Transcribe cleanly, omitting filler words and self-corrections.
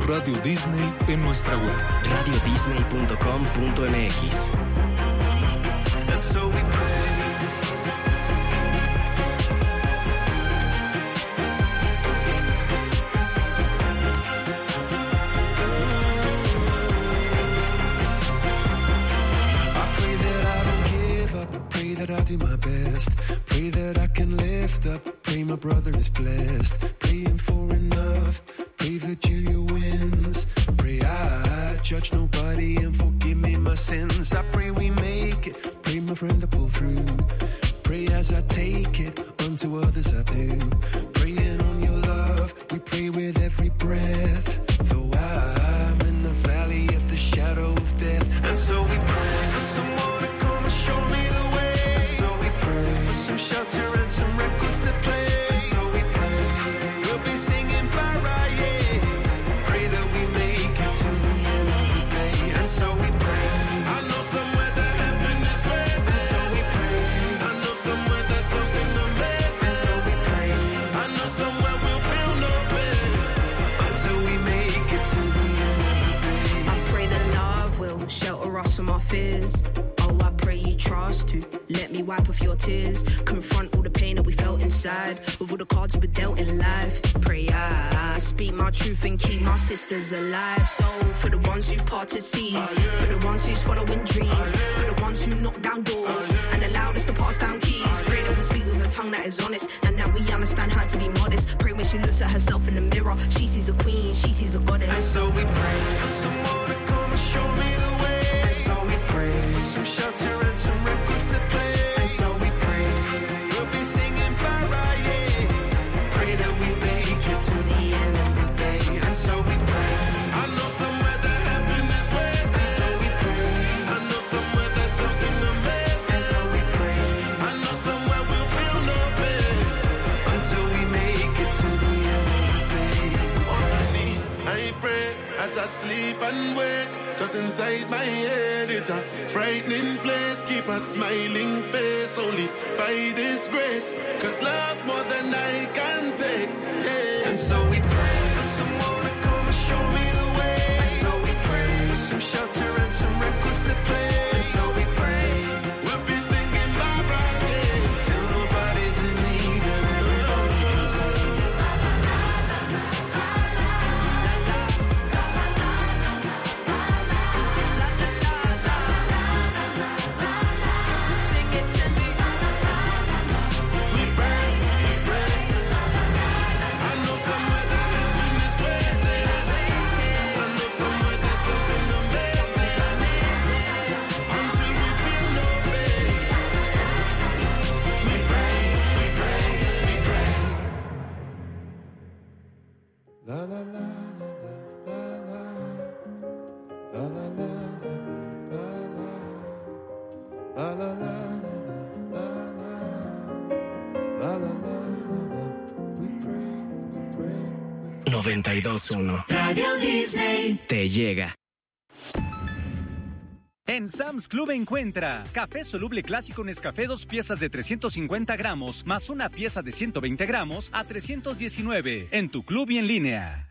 Radio Disney en nuestra web. radiodisney.com.mx. And so we pray. Pray that I do my best. Pray that I can lift up. Pray my brother is blessed. Praying for enough. Pray Virgilia wins. Pray I judge nobody and forgive me my sins. I pray we make it. Pray my friend to pull through. Pray as I take it. Unto others I do. Praying on your love. We pray with every breath. Though I'm in the valley of the shadow of death. And so we pray for someone to come and show me the way. So we pray for some shelter and some records to play. So we pray we'll be singing Mariah. Pray that we make it to the end of the day. And so we pray. I know somewhere that heaven is waiting. And so we pray. I know somewhere there's something amazing. And so we pray. I know somewhere we'll feel no pain until we make it to the end of the day. I pray that love will shelter us from our fears. I pray you trust to let me wipe off your tears. Confront all the pain that we felt inside with all the cards we were dealt in life. Pray I speak my truth and keep my sisters alive. So for the ones who parted seas, for the ones who's following dreams, for the ones who knock down doors and allowed us to pass down keys. Pray that we speak with a tongue that is honest and that we understand how to be modest. Pray when she looks at herself in the mirror, she sees a queen, she sees a goddess. And so we pray for someone to come and show me the way. And so we pray for some shelter and some records to play. And so we pray we'll be singing Mariah. Pray that we make it to the end of the day. And so we pray. I know somewhere that heaven is waiting. And so we pray. I know somewhere there's something amazing. And so we pray. I know somewhere we'll feel no pain until we make it to the end of the day. On my knees, I pray as I sleep and wake. Cause inside my head it's a frightening place. Keep a smiling face only by this grace. Cause love's more than I can take, yeah. And so we pray for someone to come and show me the way. And so we pray for some shelter and some records to play. And so we pray we'll be singing Mariah till nobody's in need and everybody can sing. La la la la la la la la la la la la la la la. We pray, we pray. 92.1 Radio Disney te llega. En Sam's Club encuentra café soluble clásico Nescafé 2 piezas de 350 gramos más una pieza de 120 gramos a $319 en tu club y en línea.